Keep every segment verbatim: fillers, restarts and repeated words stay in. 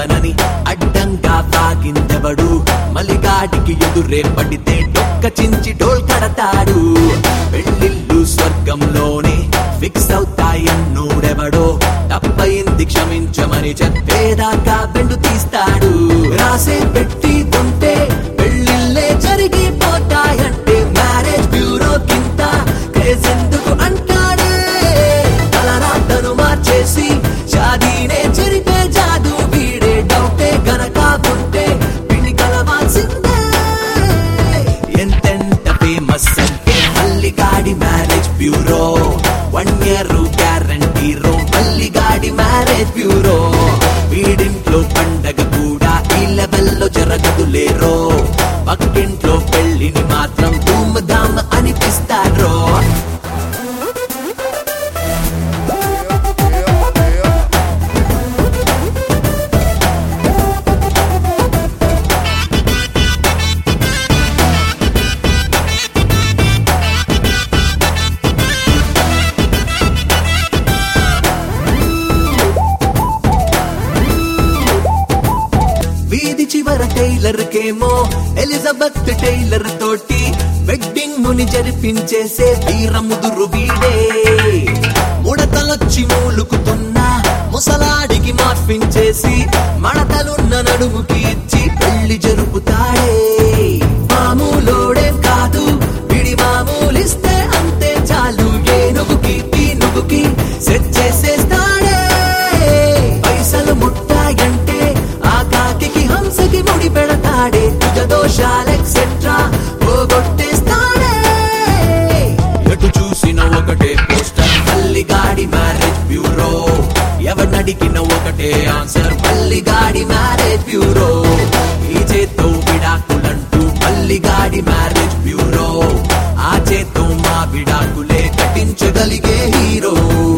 ఇవ్వనని అడ్డంగా వాగిందెవడు మలిగాడికి ఎదురే పడితే డొక్క చించి డోల్ కడతాడు పెళ్ళిళ్ళు స్వర్గంలోనే ఫిక్స్ అవుతాయన్నోడెవడో తప్పయింది క్షమించమని చెప్పేదాకా బెండు తీస్తాడు రాసే పెట్టి ఉంటే పెళ్ళిళ్ళే జరిగిపోతాయంటే మ్యారేజ్ బ్యూరో కింద క్రేజెందుకు అంటాడే తలరాతను మార్చేసి షాదీనే జరిపే జాదు వీడే డౌటే గనక ఉంటే పిన్ని కలవాల్సిందే ఎంతెంత ఫేమస్ అంటే మల్లిగాడి marriage bureau one year guarantee రో మల్లిగాడి మ్యారేజ్ బ్యూరో వీడింట్లో పండగ కూడా ఈ లెవెల్లో జరగదులేరో పక్కింట్లో పెళ్లిని మాత్రం ధూమ్ ధామ్ అనిపిస్తారో వీధి చివర టైలర్ కేమో ఎలిజబెత్ టైలర్ తోటి వెడ్డింగ్ ముని జరిపించేసే వీరముదురు వీడే ముడతలొచ్చి మూలుకుతున్న ముసలాడికి మార్పించేసి మడతలున్న నడుముకి ఇచ్చి పెళ్లి జరుపుతాడే మామూలోడేం కాదు విడి మామూలిస్తే అంతే చాలు ఏనుగుకి పీనుగుకి సెట్ చేసేస్తాడే పైసలు ముట్టాయంటే ఆకాకి హంసకి ముడి పెడతాడే తుజ దోషాలెక్సెట్రా పోగొట్టేస్తాడే ఎటు చూసిన ఒకటే పోస్టర్ మల్లిగాడి మ్యారేజ్ బ్యూరో ఎవరినడిగిన ఒకటే ఆన్సర్ మల్లిగాడి మ్యారేజ్ బ్యూరో ఈ చేత్తో విడాకులంటూ మల్లిగాడి మ్యారేజ్ బ్యూరో ఆ చేత్తో మా విడాకులే కట్టించగలిగే హీరో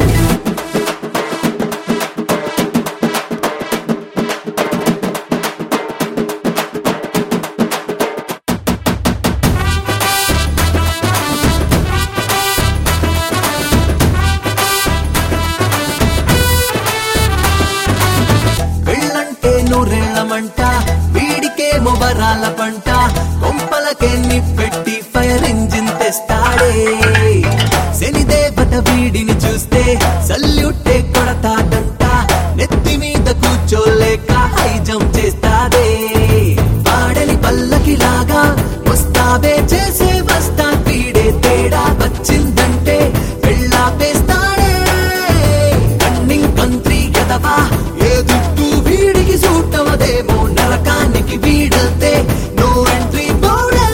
నూరేళ్లమంట వీడికేమో వరాల పంట కొంపలకే నిప్పెట్టి ఫైర్ ఇంజిన్ తెస్తాడే శనిదేవత వీడిని చూస్తే సల్యూటే కొడతాడంట నెత్తి మీద కూర్చోలేక హై జంప్ చేస్తాదే పాడలి పల్లకిలాగా వస్తావే చేసే వస్తా వీడే తేడా వచ్చిందంటే వెళ్ళాపేస్తాడే కన్నింగ్ కంత్రి ఎదవా ఏ దుట్టు వీడికి సూటవదేమో నరకానికి వీడల్తే నో ఎంట్రీ బోర్డే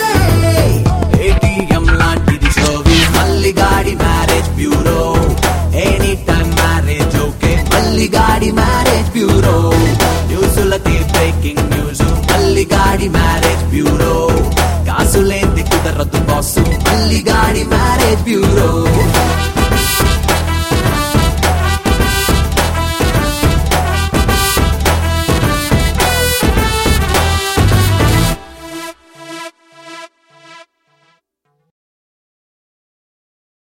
ఏటీఎం లాంటిది షోవి మల్లిగాడి marriage bureau any time marriage okay మల్లిగాడి మ్యారేజ్ బ్యూరో న్యూసులకి బ్రేకింగ్ న్యూస్ మల్లిగాడి మ్యారేజ్ బ్యూరో కాసులేంది కుదరదు బాసు మల్లిగాడి మ్యారేజ్ బ్యూరో